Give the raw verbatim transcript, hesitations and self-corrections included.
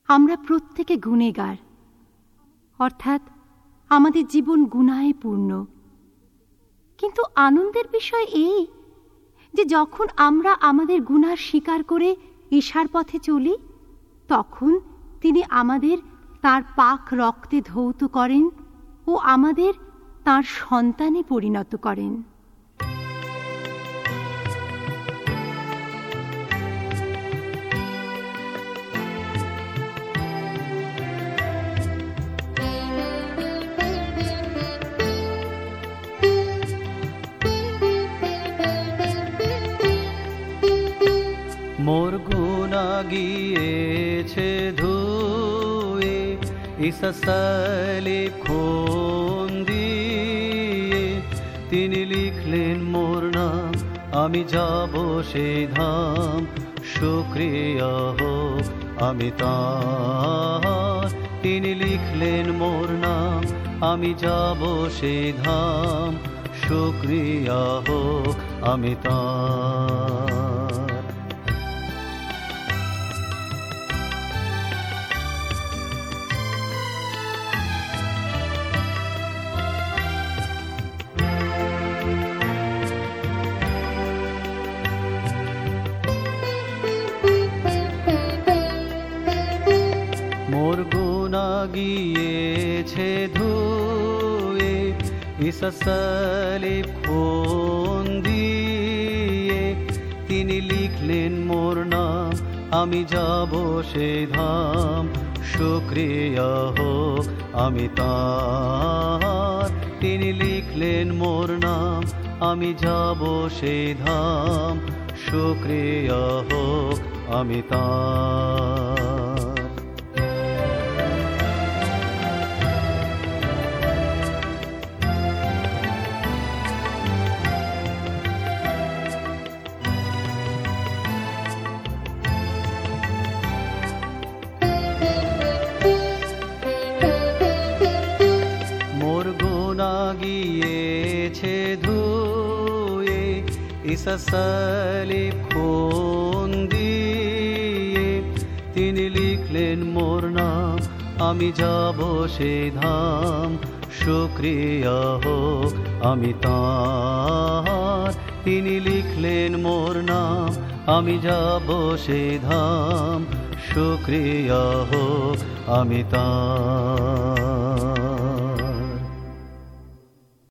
আমরা প্রত্যেকে গুণেগার, অর্থাৎ আমাদের জীবন গুনাহে পূর্ণ। কিন্তু আনন্দের বিষয় এই যে যখন আমরা আমাদের গুনাহ স্বীকার করে ঈশার পথে চলি, তখন তিনি আমাদের তার পাক রক্তে ধৌত করেন ও আমাদের তার সন্তানে পরিণত করেন। মোর গুনাহ গিয়েছে ধুয়ে, ঈসা সালিব খুন দিয়ে। তিনি লিখলেন মোর নাম, আমি যাব সেই ধাম। শুকরিয়া হোক আমি তার। তিনি লিখলেন মোর নাম, আমি যাব সেই ধাম। শুকরিয়া হোক আমি তার। মোর গুনাহ গিয়েছে ধুয়ে, ঈসা সালিব খুন দিয়ে। তিনি লিখলেন মোর নাম, আমি যাব সেই ধাম। শুকরিয়া হোক আমি তার। তিনি লিখলেন মোর নাম, আমি যাব সেই ধাম। শুকরিয়া হোক আমি তার। গিয়েছে ধুয়ে, ঈসা সালিব খুন দিয়ে। তিনি লিখলেন মোর নাম, আমি যাব সেই ধাম। শুকরিয়া হোক আমি তার। তিনি লিখলেন মোর নাম, আমি যাব সেই ধাম। শুকরিয়া হোক আমি তার।